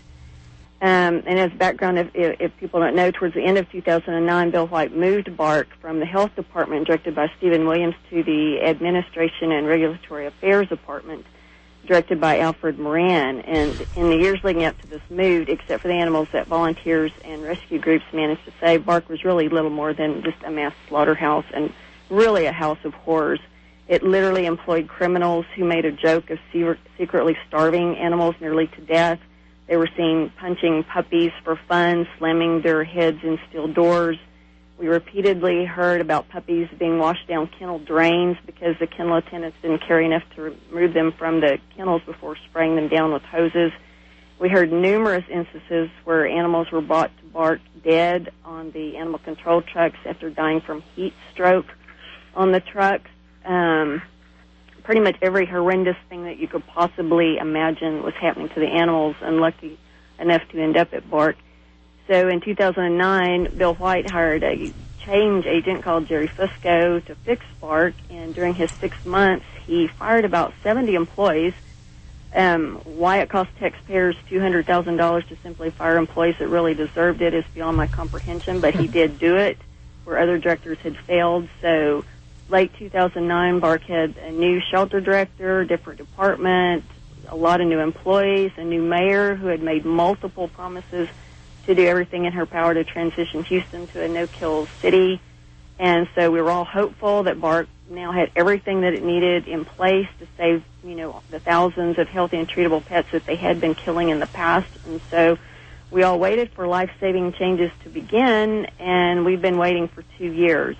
Um, and as background, if, if people don't know, towards the end of two thousand nine, Bill White moved BARC from the Health Department, directed by Stephen Williams, to the Administration and Regulatory Affairs Department, directed by Alfred Moran. And in the years leading up to this move, except for the animals that volunteers and rescue groups managed to save, BARC was really little more than just a mass slaughterhouse, and really a house of horrors. It literally employed criminals who made a joke of secretly starving animals nearly to death. They were seen punching puppies for fun, slamming their heads in steel doors. We repeatedly heard about puppies being washed down kennel drains because the kennel attendants didn't care enough to remove them from the kennels before spraying them down with hoses. We heard numerous instances where animals were brought to BARC dead on the animal control trucks after dying from heat stroke on the trucks. Um, pretty much every horrendous thing that you could possibly imagine was happening to the animals, unlucky enough to end up at BARC. So in two thousand nine, Bill White hired a change agent called Jerry Fusco to fix BARC, and during his six months, he fired about seventy employees. Um, why it cost taxpayers two hundred thousand dollars to simply fire employees that really deserved it is beyond my comprehension, but he did do it where other directors had failed. So late two thousand nine, BARC had a new shelter director, different department, a lot of new employees, a new mayor who had made multiple promises to do everything in her power to transition Houston to a no-kill city. And so we were all hopeful that BARC now had everything that it needed in place to save, you know, the thousands of healthy and treatable pets that they had been killing in the past. And so we all waited for life-saving changes to begin, and we've been waiting for two years.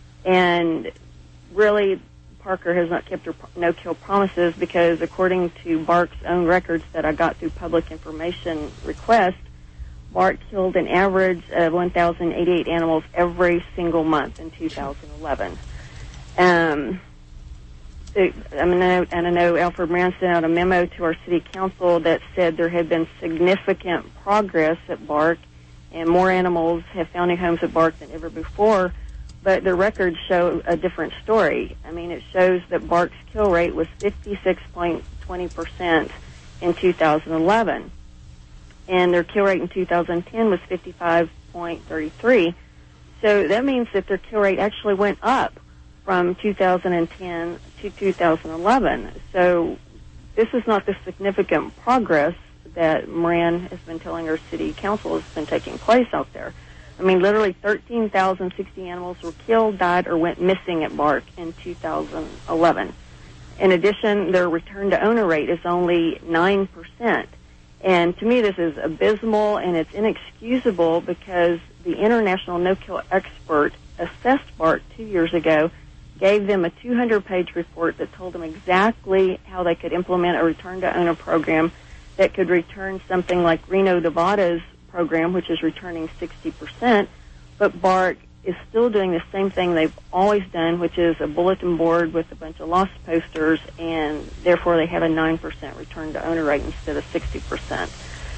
And really, Parker has not kept her no-kill promises, because according to BARC's own records that I got through public information request, BARC killed an average of one thousand eighty-eight animals every single month in two thousand eleven. Um, it, I mean, I know, and I know Alfred Moran sent out a memo to our city council that said there had been significant progress at BARC, and more animals have found new homes at BARC than ever before. But the records show a different story. I mean, it shows that BARC's kill rate was fifty-six point two zero percent in two thousand eleven. And their kill rate in two thousand ten was fifty-five point three three. So that means that their kill rate actually went up from two thousand ten to two thousand eleven. So this is not the significant progress that Moran has been telling our city council has been taking place out there. I mean, literally thirteen thousand sixty animals were killed, died, or went missing at BARC in two thousand eleven. In addition, their return to owner rate is only nine percent. And to me, this is abysmal, and it's inexcusable, because the international no-kill expert assessed BARC two years ago, gave them a two hundred page report that told them exactly how they could implement a return-to-owner program that could return something like Reno, Nevada's program, which is returning sixty percent, but BARC is still doing the same thing they've always done, which is a bulletin board with a bunch of lost posters, and therefore they have a nine percent return to owner rate instead of sixty percent.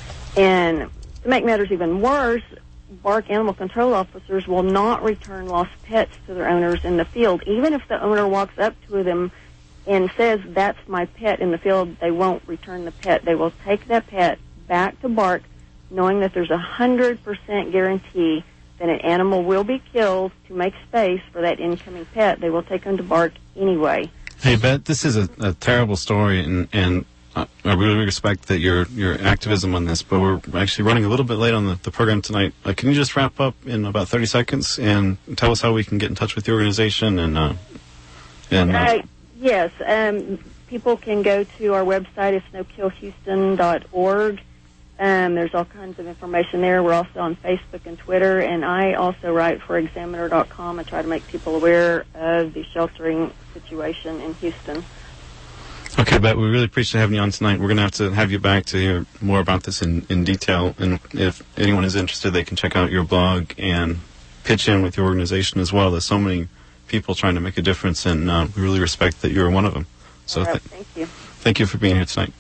And to make matters even worse, BARC animal control officers will not return lost pets to their owners in the field. Even if the owner walks up to them and says, "That's my pet," in the field, they won't return the pet. They will take that pet back to BARC, knowing that there's a one hundred percent guarantee that an animal will be killed to make space for that incoming pet. They will take them to BARC anyway. Hey, Beth, this is a, a terrible story, and, and uh, I really respect that your your activism on this, but we're actually running a little bit late on the, the program tonight. Uh, can you just wrap up in about thirty seconds and tell us how we can get in touch with the organization? And, uh, and uh, uh, Yes, um, people can go to our website, it's no kill houston dot org. Um, there's all kinds of information there. We're also on Facebook and Twitter, and I also write for examiner dot com. I try to make people aware of the sheltering situation in Houston. Okay, Bette, we really appreciate having you on tonight. We're going to have to have you back to hear more about this in, in detail. And if anyone is interested, they can check out your blog and pitch in with your organization as well. There's so many people trying to make a difference, and uh, we really respect that you're one of them. So right, th- thank you. Thank you for being here tonight.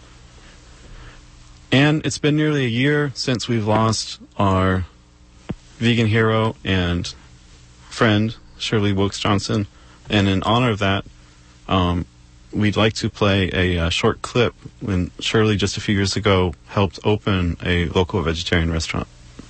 And it's been nearly a year since we've lost our vegan hero and friend, Shirley Wilkes Johnson. And in honor of that, um, we'd like to play a uh, short clip when Shirley, just a few years ago, helped open a local vegetarian restaurant.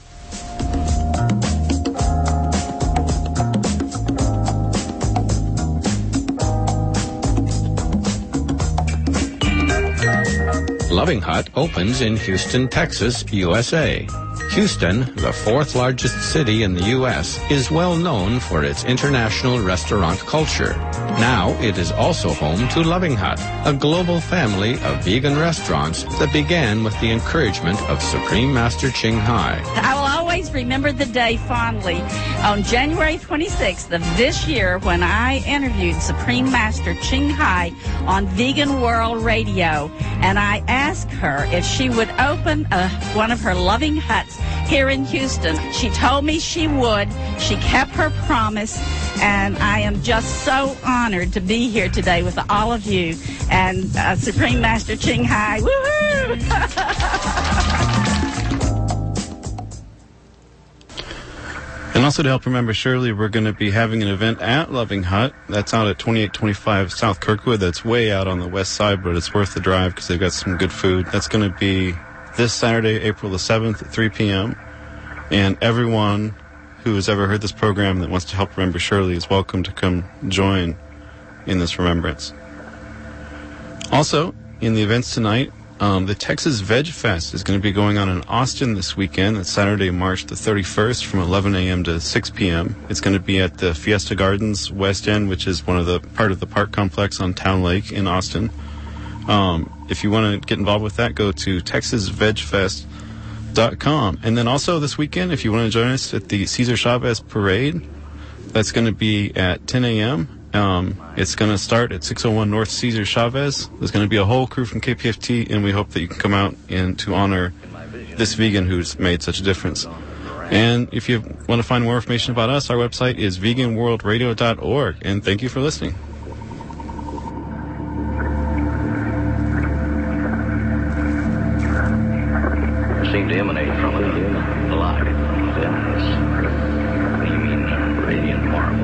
Loving Hut opens in Houston, Texas, U S A. Houston, the fourth largest city in the U S, is well known for its international restaurant culture. Now it is also home to Loving Hut, a global family of vegan restaurants that began with the encouragement of Supreme Master Ching Hai. I will always remember the day fondly on January twenty-sixth of this year when I interviewed Supreme Master Ching Hai on Vegan World Radio, and I asked her if she would open a, one of her Loving Huts here in Houston. She told me she would. She kept her promise, and I am just so honored to be here today with all of you and uh, Supreme Master Ching Hai. Woohoo! And also to help remember Shirley, we're going to be having an event at Loving Hut. That's out at twenty-eight twenty-five South Kirkwood. That's way out on the west side, but it's worth the drive because they've got some good food. That's going to be this Saturday, April the seventh at three p.m. And everyone who has ever heard this program that wants to help remember Shirley is welcome to come join in this remembrance. Also, in the events tonight, um, the Texas Veg Fest is going to be going on in Austin this weekend. It's Saturday, March the thirty-first from eleven a.m. to six p.m. It's going to be at the Fiesta Gardens West End, which is one of the part of the park complex on Town Lake in Austin. Um, if you want to get involved with that, go to texas veg fest dot com. And then also this weekend, if you want to join us at the Cesar Chavez Parade, that's going to be at ten a.m. Um, it's going to start at six oh one North Cesar Chavez. There's going to be a whole crew from K P F T, and we hope that you can come out and to honor this vegan who's made such a difference. And if you want to find more information about us, our website is vegan world radio dot org. And thank you for listening. Seemed to emanate from a light. You mean uh, radiant marble?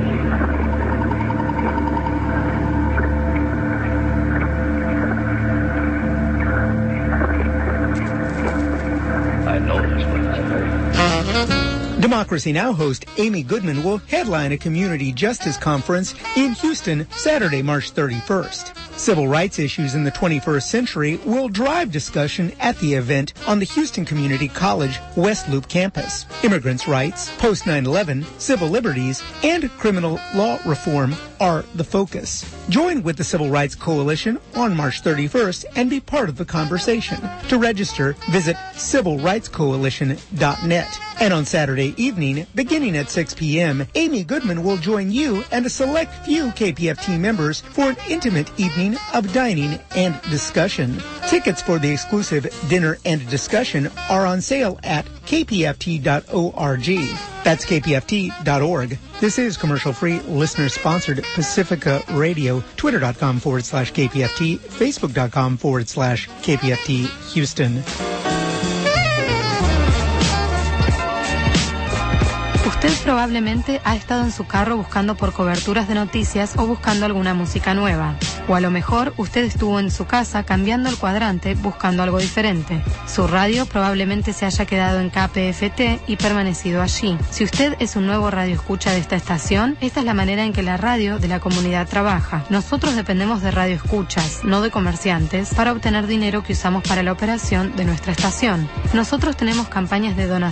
I know this place. Democracy Now! Host Amy Goodman will headline a community justice conference in Houston Saturday, March thirty-first. Civil rights issues in the twenty-first century will drive discussion at the event on the Houston Community College West Loop campus. Immigrants' rights, post nine eleven, civil liberties, and criminal law reform are the focus. Join with the Civil Rights Coalition on March thirty-first and be part of the conversation. To register, visit civil rights coalition dot net. And on Saturday evening, beginning at six p.m., Amy Goodman will join you and a select few K P F T members for an intimate evening of dining and discussion. Tickets for the exclusive dinner and discussion are on sale at k p f t dot org. That's k p f t dot org. This is commercial-free, listener-sponsored Pacifica Radio. Twitter.com forward slash KPFT. Facebook.com forward slash KPFT Houston. Usted probablemente ha estado en su carro buscando por coberturas de noticias o buscando alguna música nueva. O a lo mejor usted estuvo en su casa cambiando el cuadrante buscando algo diferente. Su radio probablemente se haya quedado en K P F T y permanecido allí. Si usted es un nuevo radioescucha de esta estación, esta es la manera en que la radio de la comunidad trabaja. Nosotros dependemos de radioescuchas, no de comerciantes, para obtener dinero que usamos para la operación de nuestra estación. Nosotros tenemos campañas de donación